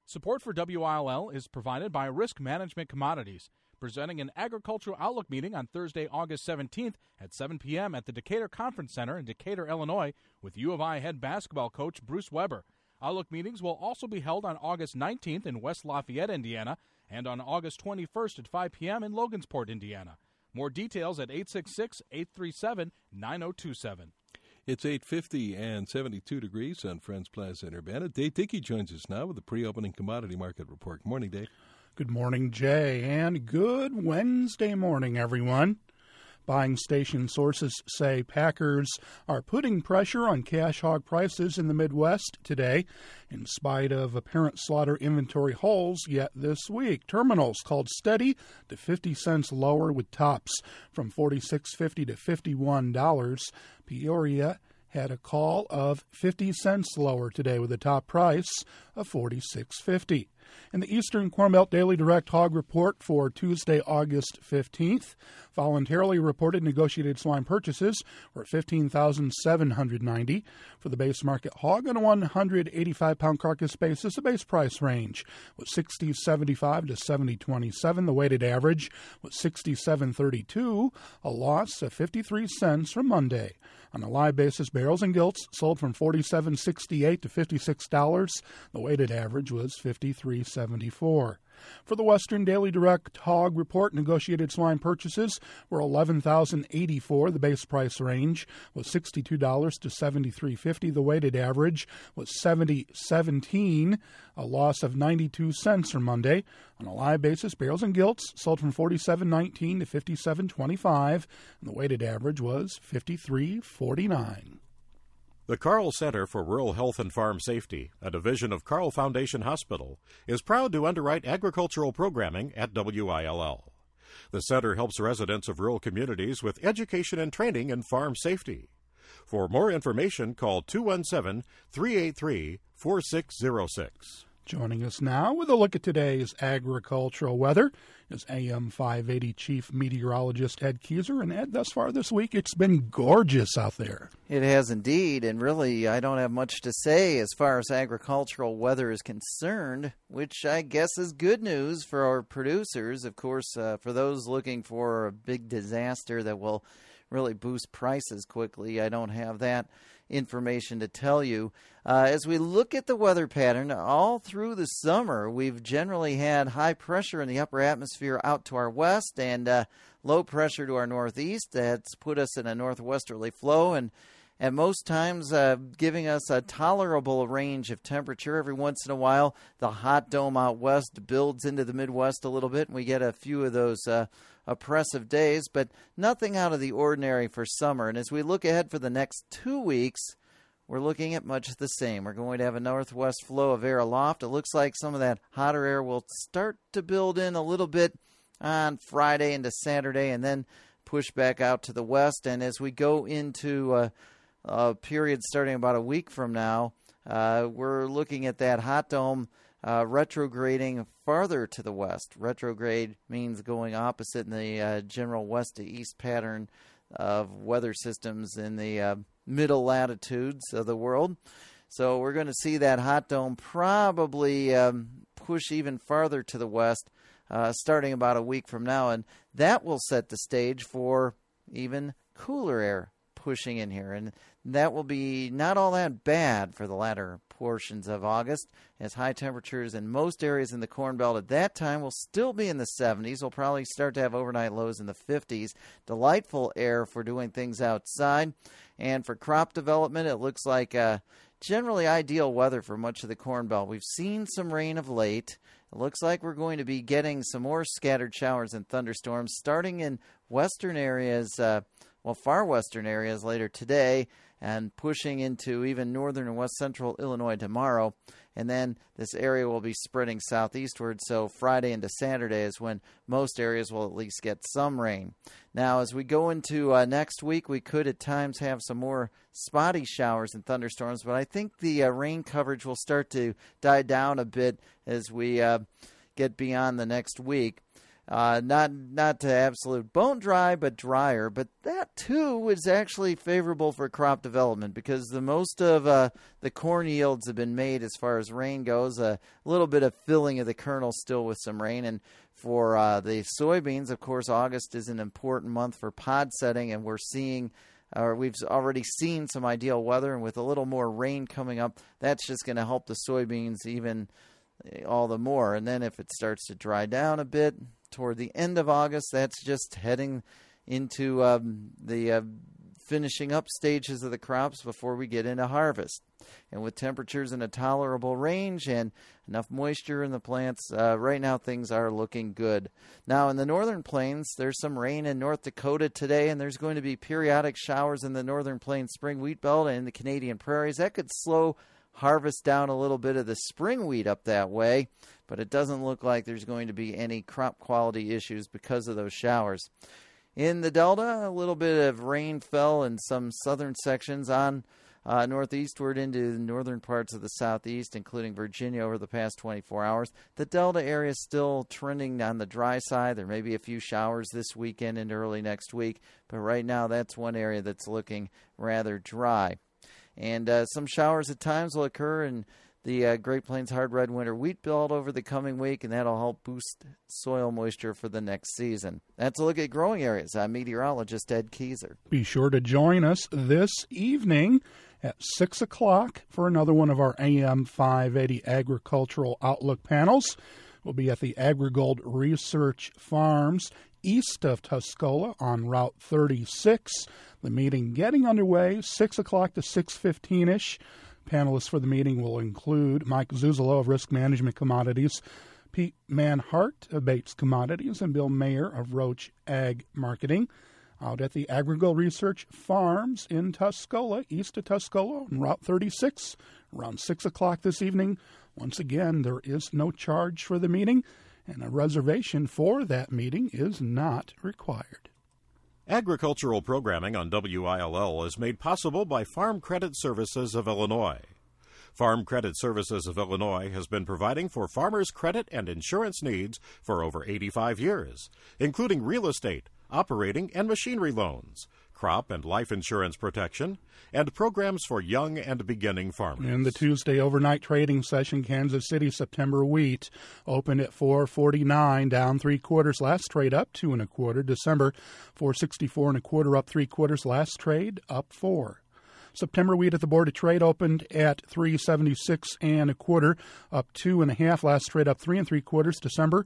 Support for WILL is provided by Risk Management Commodities, presenting an agricultural outlook meeting on Thursday, August 17th at 7 p.m. at the Decatur Conference Center in Decatur, Illinois, with U of I head basketball coach Bruce Weber. Outlook meetings will also be held on August 19th in West Lafayette, Indiana, and on August 21st at 5 p.m. in Logansport, Indiana. More details at 866-837-9027. It's 8:50 and 72 degrees on Friends Plaza in Urbana. Dave Dickey joins us now with the pre-opening commodity market report. Good morning, Dave. Good morning, Jay, and good Wednesday morning, everyone. Buying station sources say packers are putting pressure on cash hog prices in the Midwest today, in spite of apparent slaughter inventory holes yet this week. Terminals called steady to 50 cents lower with tops from $46.50 to $51. Peoria had a call of 50 cents lower today with a top price of $46.50. In the Eastern Corn Belt Daily Direct Hog Report for Tuesday, August 15th, voluntarily reported negotiated swine purchases were $15,790 for the base market hog on a 185-pound carcass basis. The base price range was $60.75 to $70.27. The weighted average was $67.32, a loss of 53 cents from Monday. On a live basis, barrels and gilts sold from $47.68 to $56. The weighted average was $53.74. For the Western Daily Direct Hog Report, negotiated swine purchases were $11,084. The base price range was $62 to $73.50. The weighted average was $70.17, a loss of 92 cents from Monday. On a live basis, barrels and gilts sold from $47.19 to $57.25, and the weighted average was $53.49. The Carle Center for Rural Health and Farm Safety, a division of Carle Foundation Hospital, is proud to underwrite agricultural programming at WILL. The center helps residents of rural communities with education and training in farm safety. For more information, call 217-383-4606. Joining us now with a look at today's agricultural weather is AM 580 Chief Meteorologist Ed Keyser. And Ed, thus far this week, it's been gorgeous out there. It has indeed, and really I don't have much to say as far as agricultural weather is concerned, which I guess is good news for our producers. Of course, for those looking for a big disaster that will really boost prices quickly, I don't have that information to tell you. As we look at the weather pattern, all through the summer, we've generally had high pressure in the upper atmosphere out to our west and low pressure to our northeast. That's put us in a northwesterly flow and at most times giving us a tolerable range of temperature. Every once in a while, the hot dome out west builds into the Midwest a little bit, and we get a few of those oppressive days, but nothing out of the ordinary for summer. And as we look ahead for the next 2 weeks, we're looking at much the same. We're going to have a northwest flow of air aloft. It looks like some of that hotter air will start to build in a little bit on Friday into Saturday and then push back out to the west. And as we go into a period starting about a week from now, we're looking at that hot dome retrograding farther to the west. Retrograde means going opposite in the general west to east pattern of weather systems in the middle latitudes of the world. So we're going to see that hot dome probably push even farther to the west starting about a week from now, and that will set the stage for even cooler air pushing in here, and that will be not all that bad for the latter portions of August, as high temperatures in most areas in the Corn Belt at that time will still be in the 70s. We'll probably start to have overnight lows in the 50s. Delightful air for doing things outside. And for crop development, it looks like generally ideal weather for much of the Corn Belt. We've seen some rain of late. It looks like we're going to be getting some more scattered showers and thunderstorms starting in western areas, far western areas later today, and pushing into even northern and west central Illinois tomorrow. And then this area will be spreading southeastward, so Friday into Saturday is when most areas will at least get some rain. Now, as we go into next week, we could at times have some more spotty showers and thunderstorms, but I think the rain coverage will start to die down a bit as we get beyond the next week. Not to absolute bone dry, but drier. But that, too, is actually favorable for crop development because the most of the corn yields have been made as far as rain goes. A little bit of filling of the kernel still with some rain. And for the soybeans, of course, August is an important month for pod setting, and we've already seen some ideal weather. And with a little more rain coming up, that's just going to help the soybeans even all the more. And then if it starts to dry down a bit toward the end of August, that's just heading into the finishing up stages of the crops before we get into harvest. And with temperatures in a tolerable range and enough moisture in the plants, right now things are looking good. Now in the northern plains, there's some rain in North Dakota today, and there's going to be periodic showers in the northern plains spring wheat belt and the Canadian prairies. That could slow harvest down a little bit of the spring wheat up that way, but it doesn't look like there's going to be any crop quality issues because of those showers. In the Delta, a little bit of rain fell in some southern sections on northeastward into the northern parts of the southeast, including Virginia over the past 24 hours. The Delta area is still trending on the dry side. There may be a few showers this weekend and early next week, but right now that's one area that's looking rather dry. And some showers at times will occur in the Great Plains hard red winter wheat belt over the coming week, and that'll help boost soil moisture for the next season. That's a look at growing areas. I'm meteorologist Ed Keyser. Be sure to join us this evening at 6 o'clock for another one of our AM 580 Agricultural Outlook panels. We'll be at the AgriGold Research Farms east of Tuscola on Route 36. The meeting getting underway 6 o'clock to 6:15-ish. Panelists for the meeting will include Mike Zuzolo of Risk Management Commodities, Pete Manhart of Bates Commodities, and Bill Mayer of Roach Ag Marketing. Out at the AgriGold Research Farms in Tuscola, east of Tuscola on Route 36, around 6 o'clock this evening. Once again, there is no charge for the meeting, and a reservation for that meeting is not required. Agricultural programming on WILL is made possible by Farm Credit Services of Illinois. Farm Credit Services of Illinois has been providing for farmers' credit and insurance needs for over 85 years, including real estate, operating and machinery loans, crop and life insurance protection, and programs for young and beginning farmers. In the Tuesday overnight trading session, Kansas City September wheat opened at $4.49, down 3/4. Last trade up 2 1/4. December $4.64 1/4, up 3/4. Last trade up 4. September wheat at the Board of Trade opened at $3.76 1/4, up 2 1/2. Last trade up 3 3/4. December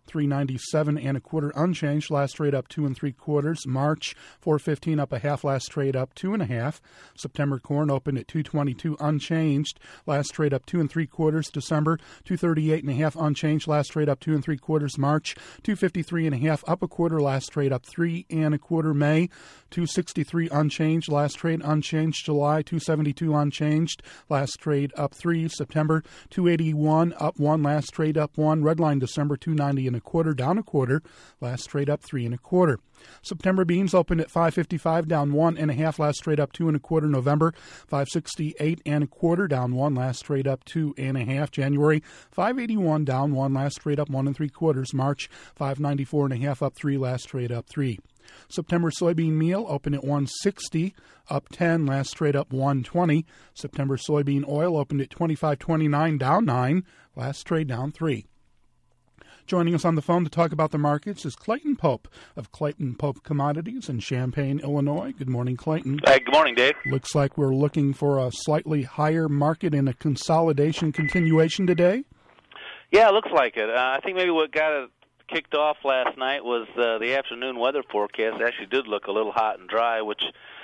$3.97 1/4, unchanged. Last trade up 2 3/4. March $4.15, up 1/2. Last trade up 2 1/2. September corn opened at $2.22, unchanged. Last trade up 2 3/4. December $2.38 1/2, unchanged. Last trade up 2 3/4. March $2.53 1/2, up 1/4. Last trade up 3 1/4. May $2.63, unchanged. Last trade unchanged. July $2.72, unchanged. Last trade up 3. September $2.81, up 1. Last trade up 1. Redline December $2.90 1/4, down 1/4. Last trade up 3 1/4. September beans opened at $5.55, down 1 1/2. Last trade up 2 1/4. November $5.68 1/4, down 1. Last trade up 2 1/2. January $5.81, down 1. Last trade up 1 3/4. March $5.94 1/2, up 3. Last trade up 3. September soybean meal opened at $1.60, up 10. Last trade up 1.20. September soybean oil opened at $25.29, down 9. Last trade down 3. Joining us on the phone to talk about the markets is Clayton Pope of Clayton Pope Commodities in Champaign, Illinois. Good morning, Clayton. Hey, good morning, Dave. Looks like we're looking for a slightly higher market and a consolidation continuation today. Yeah, it looks like it. I think maybe what got it kicked off last night was the afternoon weather forecast. It actually did look a little hot and dry, which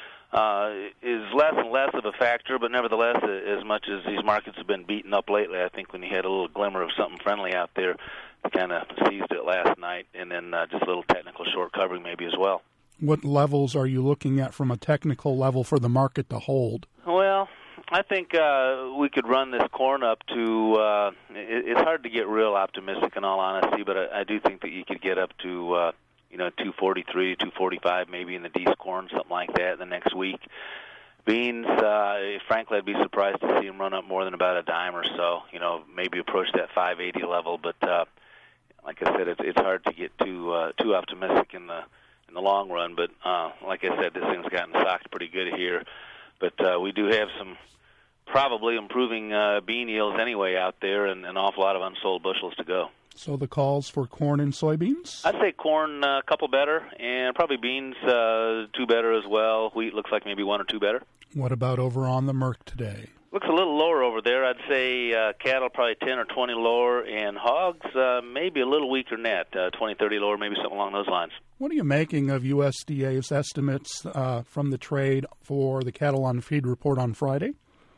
is less and less of a factor, but nevertheless, as much as these markets have been beaten up lately, I think when you had a little glimmer of something friendly out there, we kind of seized it last night, and then just a little technical short covering maybe as well. What levels are you looking at from a technical level for the market to hold? Well, I think we could run this corn up to, it's hard to get real optimistic in all honesty, but I do think that you could get up to, 243, 245 maybe in the D's corn, something like that in the next week. Beans, frankly, I'd be surprised to see them run up more than about a dime or so, maybe approach that 580 level, but like I said, it's hard to get too optimistic in the long run. But like I said, this thing's gotten socked pretty good here. But we do have some probably improving bean yields anyway out there, and an awful lot of unsold bushels to go. So the calls for corn and soybeans? I'd say corn a couple better, and probably beans 2 better as well. Wheat looks like maybe 1 or 2 better. What about over on the Merc today? Looks a little lower over there. I'd say cattle probably 10 or 20 lower, and hogs maybe a little weaker net, 20, 30 lower, maybe something along those lines. What are you making of USDA's estimates from the trade for the cattle on feed report on Friday?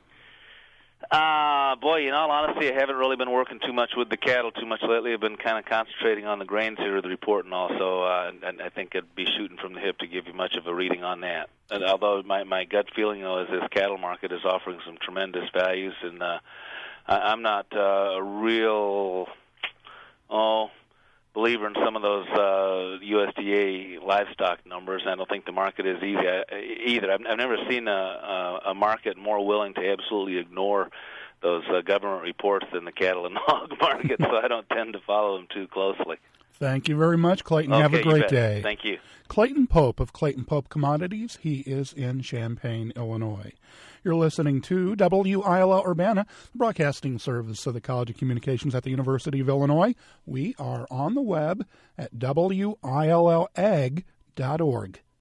Boy, in all honesty, I haven't really been working too much with the cattle too much lately. I've been kind of concentrating on the grains here of the report, and also and I think I'd be shooting from the hip to give you much of a reading on that. And although my gut feeling, though, is this cattle market is offering some tremendous values, and I'm not a real believer in some of those USDA livestock numbers. I don't think the market is easy either. I've never seen a market more willing to absolutely ignore those government reports than the cattle and hog market, so I don't tend to follow them too closely. Thank you very much, Clayton. Okay, have a great day. Thank you. Clayton Pope of Clayton Pope Commodities. He is in Champaign, Illinois. You're listening to WILL Urbana, the broadcasting service of the College of Communications at the University of Illinois. We are on the web at WILLAG.org.